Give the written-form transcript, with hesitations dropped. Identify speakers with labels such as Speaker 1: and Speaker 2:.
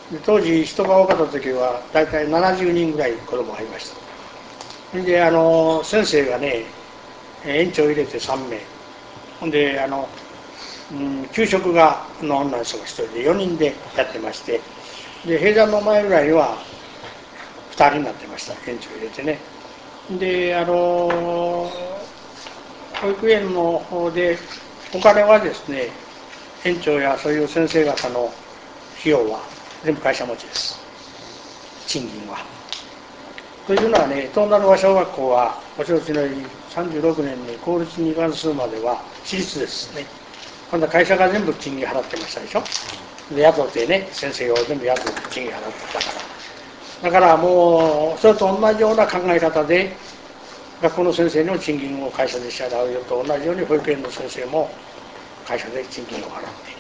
Speaker 1: で当時人が多かった時は大体70人ぐらい子供がいました。で先生がね園長入れて3名、ほんで給食の女の人が1人で4人でやってまして、で閉山の前ぐらいには2人になってました、園長入れてね。で保育園の方でお金はですね、園長やそういう先生方の費用は全部会社持ちです、賃金は。というのはね、東奈川小学校はお承知のように36年に公立に移管するまでは私立ですね。今度は会社が全部賃金払ってましたでしょ。で雇ってね、先生を全部雇って賃金払ってたから。だからもうそれと同じような考え方で学校の先生の賃金を会社で支払うよと同じように保育園の先生も会社で賃金を払って